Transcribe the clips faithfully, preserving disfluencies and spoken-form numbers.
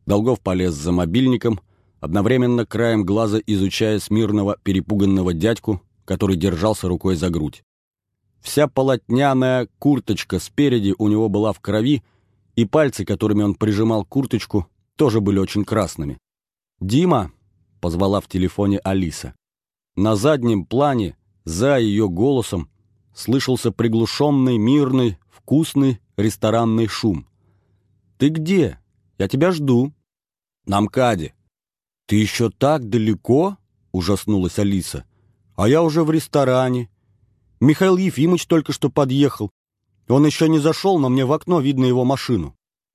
Долгов полез за мобильником, одновременно краем глаза изучая смирного перепуганного дядьку, который держался рукой за грудь. Вся полотняная курточка спереди у него была в крови, и пальцы, которыми он прижимал курточку, тоже были очень красными. «Дима!» — позвала в телефоне Алиса. На заднем плане, за ее голосом, слышался приглушенный, мирный, вкусный ресторанный шум. «Ты где? Я тебя жду». «На МКАДе». «Ты еще так далеко?» — ужаснулась Алиса. «А я уже в ресторане. Михаил Ефимович только что подъехал. Он еще не зашел, но мне в окно видно его машину».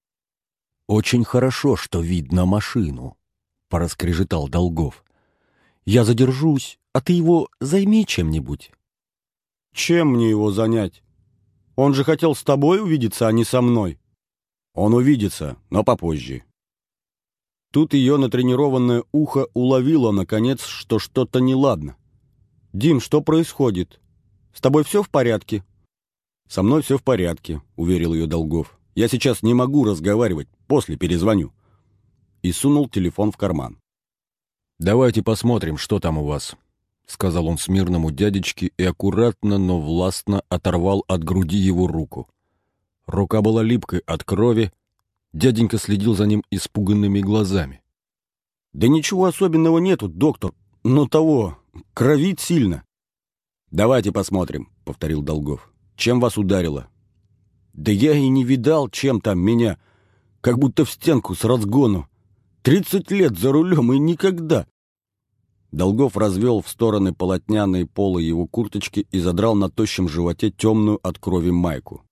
«Очень хорошо, что видно машину», — пораскрежетал Долгов. «Я задержусь, а ты его займи чем-нибудь». «Чем мне его занять? Он же хотел с тобой увидеться, а не со мной». «Он увидится, но попозже». Тут ее натренированное ухо уловило, наконец, что что-то неладно. «Дим, что происходит? С тобой все в порядке?» «Со мной все в порядке», — уверил ее Долгов. «Я сейчас не могу разговаривать, после перезвоню». И сунул телефон в карман. «Давайте посмотрим, что там у вас», — сказал он смирному дядечке и аккуратно, но властно оторвал от груди его руку. Рука была липкой от крови, дяденька следил за ним испуганными глазами. «Да ничего особенного нету, доктор, но того, кровит сильно». «Давайте посмотрим», — повторил Долгов. «Чем вас ударило?» «Да я и не видал, чем там меня, как будто в стенку с разгону. Тридцать лет за рулем и никогда». Долгов развел в стороны полотняные полы его курточки и задрал на тощем животе темную от крови майку.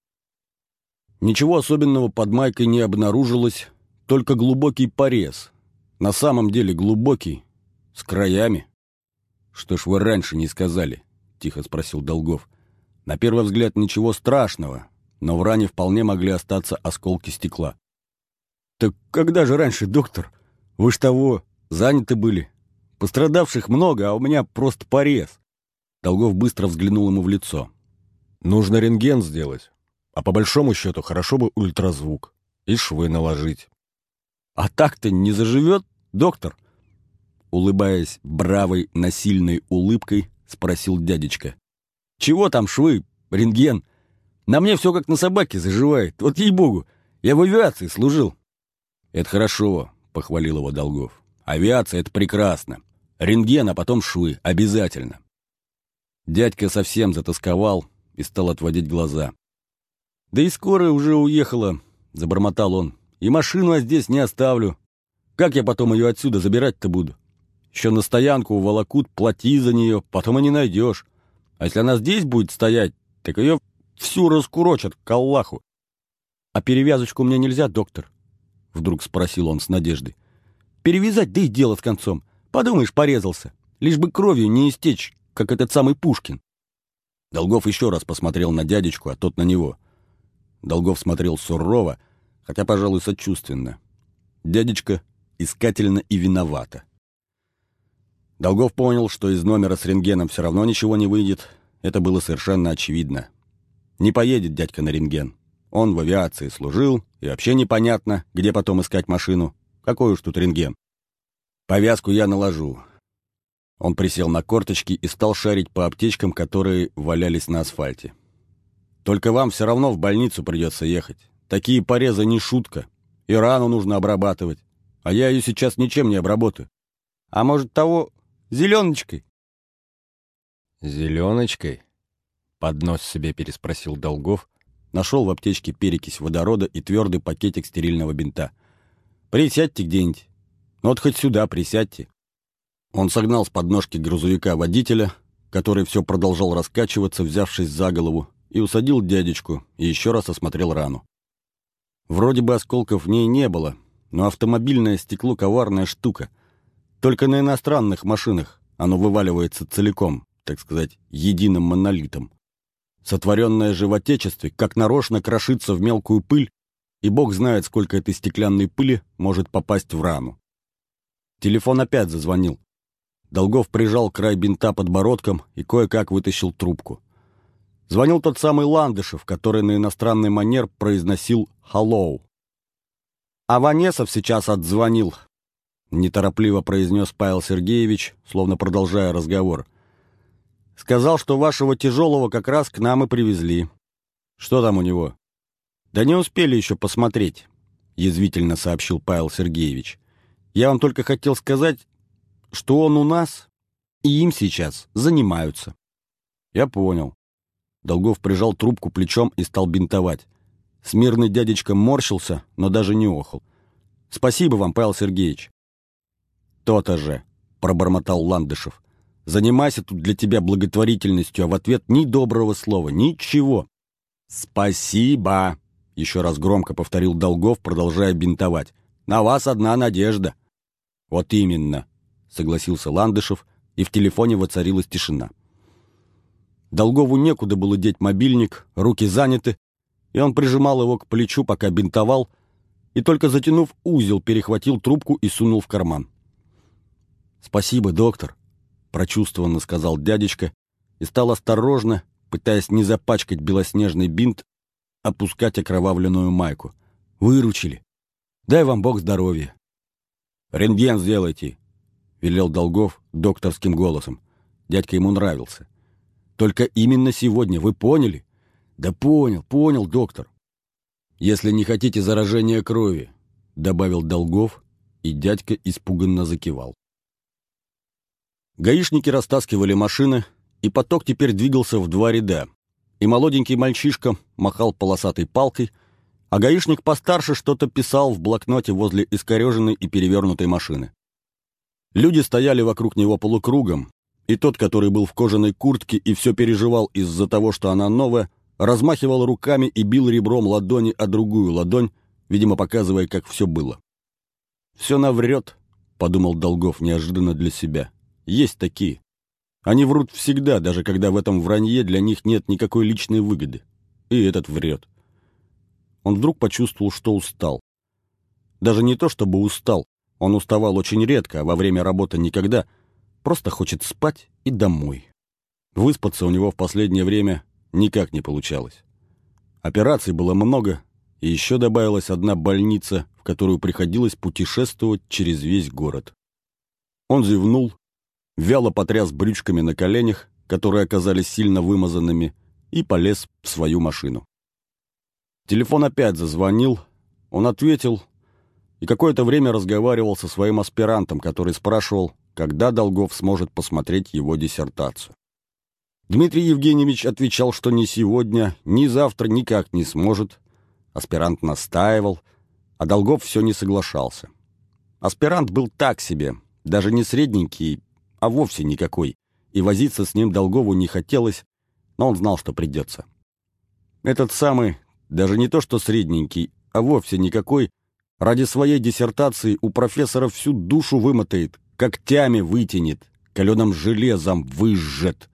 Ничего особенного под майкой не обнаружилось, только глубокий порез. На самом деле глубокий, с краями. «Что ж вы раньше не сказали?» — тихо спросил Долгов. «На первый взгляд ничего страшного, но в ране вполне могли остаться осколки стекла». «Так когда же раньше, доктор? Вы ж того, заняты были. Пострадавших много, а у меня просто порез». Долгов быстро взглянул ему в лицо. «Нужно рентген сделать. А по большому счету хорошо бы ультразвук и швы наложить». «А так-то не заживет, доктор?» Улыбаясь бравой, насильной улыбкой, спросил дядечка. «Чего там швы, рентген? На мне все как на собаке заживает. Вот ей-богу, я в авиации служил». «Это хорошо», — похвалил его Долгов. «Авиация — это прекрасно. Рентген, а потом швы. Обязательно». Дядька совсем затосковал и стал отводить глаза. «Да и скорая уже уехала», — забормотал он. «И машину я здесь не оставлю. Как я потом ее отсюда забирать-то буду? Еще на стоянку уволокут, плати за нее, потом и не найдешь. А если она здесь будет стоять, так ее всю раскурочат к Аллаху». «А перевязочку мне нельзя, доктор?» — вдруг спросил он с надеждой. «Перевязать, да и дело с концом. Подумаешь, порезался. Лишь бы кровью не истечь, как этот самый Пушкин». Долгов еще раз посмотрел на дядечку, а тот на него. Долгов смотрел сурово, хотя, пожалуй, сочувственно. Дядечка искательно и виновато. Долгов понял, что из номера с рентгеном все равно ничего не выйдет. Это было совершенно очевидно. Не поедет дядька на рентген. Он в авиации служил, и вообще непонятно, где потом искать машину. Какой уж тут рентген. «Повязку я наложу». Он присел на корточки и стал шарить по аптечкам, которые валялись на асфальте. «Только вам все равно в больницу придется ехать. Такие порезы не шутка. И рану нужно обрабатывать. А я ее сейчас ничем не обработаю. А может, того, зеленочкой?» «Зеленочкой?» — под нос себе переспросил Долгов. Нашел в аптечке перекись водорода и твердый пакетик стерильного бинта. «Присядьте где-нибудь. Ну вот хоть сюда присядьте». Он согнал с подножки грузовика водителя, который все продолжал раскачиваться, взявшись за голову, и усадил дядечку, и еще раз осмотрел рану. Вроде бы осколков в ней не было, но автомобильное стекло — коварная штука. Только на иностранных машинах оно вываливается целиком, так сказать, единым монолитом. Сотворенное же в Отечестве как нарочно крошится в мелкую пыль, и бог знает, сколько этой стеклянной пыли может попасть в рану. Телефон опять зазвонил. Долгов прижал край бинта подбородком и кое-как вытащил трубку. Звонил тот самый Ландышев, который на иностранный манер произносил «Hello». А Ванесов сейчас отзвонил, неторопливо произнес Павел Сергеевич, словно продолжая разговор. Сказал, что вашего тяжелого как раз к нам и привезли. Что там у него? Да не успели еще посмотреть, язвительно сообщил Павел Сергеевич. Я вам только хотел сказать, что он у нас, и им сейчас занимаются. Я понял. Долгов прижал трубку плечом и стал бинтовать. Смирный дядечка морщился, но даже не охал. «Спасибо вам, Павел Сергеевич». «То-то же», — пробормотал Ландышев. «Занимайся тут для тебя благотворительностью, а в ответ ни доброго слова, ничего». «Спасибо», — еще раз громко повторил Долгов, продолжая бинтовать. «На вас одна надежда». «Вот именно», — согласился Ландышев, и в телефоне воцарилась тишина. Долгову некуда было деть мобильник, руки заняты, и он прижимал его к плечу, пока бинтовал, и только затянув узел, перехватил трубку и сунул в карман. «Спасибо, доктор», — прочувствованно сказал дядечка и стал осторожно, пытаясь не запачкать белоснежный бинт, опускать окровавленную майку. «Выручили. Дай вам Бог здоровья». «Рентген сделайте», — велел Долгов докторским голосом. Дядька ему нравился. «Только именно сегодня, вы поняли?» «Да понял, понял, доктор». «Если не хотите заражения крови», — добавил Долгов, и дядька испуганно закивал. Гаишники растаскивали машины, и поток теперь двигался в два ряда. И молоденький мальчишка махал полосатой палкой, а гаишник постарше что-то писал в блокноте возле искореженной и перевернутой машины. Люди стояли вокруг него полукругом, и тот, который был в кожаной куртке и все переживал из-за того, что она новая, размахивал руками и бил ребром ладони о другую ладонь, видимо, показывая, как все было. «Все наврет», — подумал Долгов неожиданно для себя. «Есть такие. Они врут всегда, даже когда в этом вранье для них нет никакой личной выгоды. И этот врет». Он вдруг почувствовал, что устал. Даже не то, чтобы устал. Он уставал очень редко, а во время работы никогда. Просто хочет спать и домой. Выспаться у него в последнее время никак не получалось. Операций было много, и еще добавилась одна больница, в которую приходилось путешествовать через весь город. Он зевнул, вяло потряс брючками на коленях, которые оказались сильно вымазанными, и полез в свою машину. Телефон опять зазвонил, он ответил и какое-то время разговаривал со своим аспирантом, который спрашивал, когда Долгов сможет посмотреть его диссертацию. Дмитрий Евгеньевич отвечал, что ни сегодня, ни завтра никак не сможет. Аспирант настаивал, а Долгов все не соглашался. Аспирант был так себе, даже не средненький, а вовсе никакой, и возиться с ним Долгову не хотелось, но он знал, что придется. Этот самый, даже не то что средненький, а вовсе никакой, ради своей диссертации у профессора всю душу вымотает, когтями вытянет, каленым железом выжжет.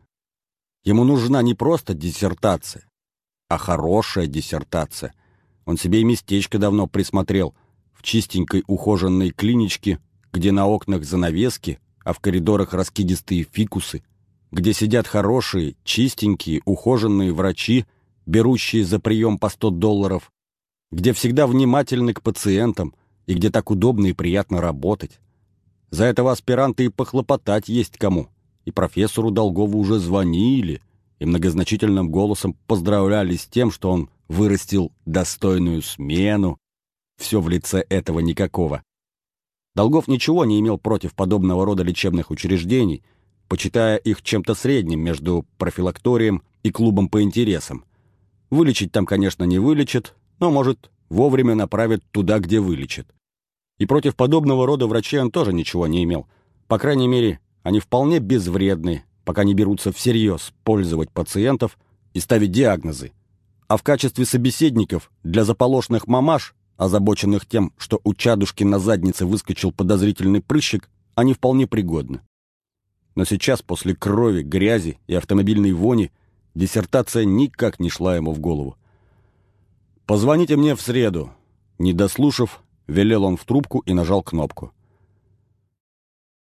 Ему нужна не просто диссертация, а хорошая диссертация. Он себе и местечко давно присмотрел в чистенькой ухоженной клиничке, где на окнах занавески, а в коридорах раскидистые фикусы, где сидят хорошие, чистенькие, ухоженные врачи, берущие за прием по сто долларов, где всегда внимательны к пациентам и где так удобно и приятно работать. За этого аспиранта и похлопотать есть кому. И профессору Долгову уже звонили и многозначительным голосом поздравляли с тем, что он вырастил достойную смену. Все в лице этого никакого. Долгов ничего не имел против подобного рода лечебных учреждений, почитая их чем-то средним между профилакторием и клубом по интересам. Вылечить там, конечно, не вылечит, но, может, вовремя направит туда, где вылечит. И против подобного рода врачей он тоже ничего не имел. По крайней мере, они вполне безвредны, пока не берутся всерьез пользовать пациентов и ставить диагнозы. А в качестве собеседников для заполошных мамаш, озабоченных тем, что у чадушки на заднице выскочил подозрительный прыщик, они вполне пригодны. Но сейчас, после крови, грязи и автомобильной вони, диссертация никак не шла ему в голову. «Позвоните мне в среду», — не дослушав, велел он в трубку и нажал кнопку.